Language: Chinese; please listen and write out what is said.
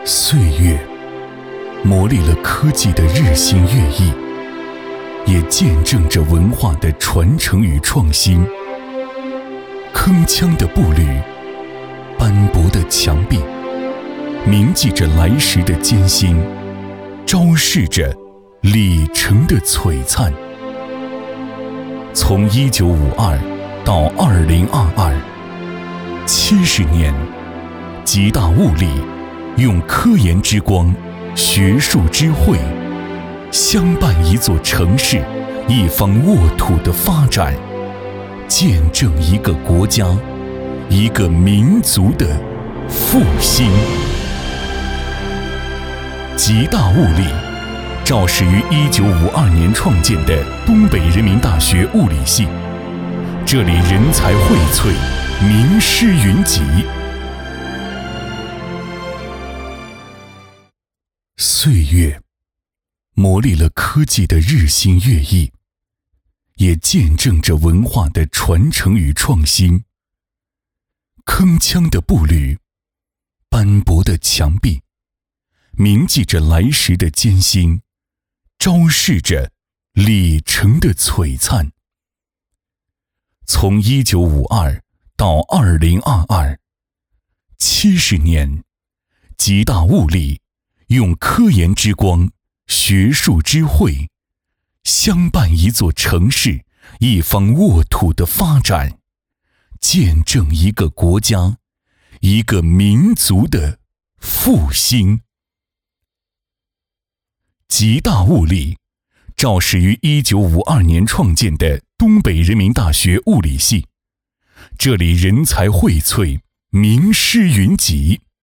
岁月磨砺了科技的日新月异，也见证着文化的传承与创新。铿锵的步履，斑驳的墙壁，铭记着来时的艰辛，昭示着里程的璀璨。从1952到2022，70年，极大物力用科研之光、学术之慧，相伴一座城市、一方沃土的发展，见证一个国家、一个民族的复兴。极大物力肇始于1952年创建的东北人民大学物理系，这里人才荟萃，名师云集。岁月磨砺了科技的日新月异，也见证着文化的传承与创新。铿锵的步履，斑驳的墙壁，铭记着来时的艰辛，昭示着里程的璀璨。从1952到2022，70年，极大物力用科研之光、学术之慧，相伴一座城市、一方沃土的发展，见证一个国家、一个民族的复兴。极大物力肇始于1952年创建的东北人民大学物理系，这里人才荟萃，名师云集。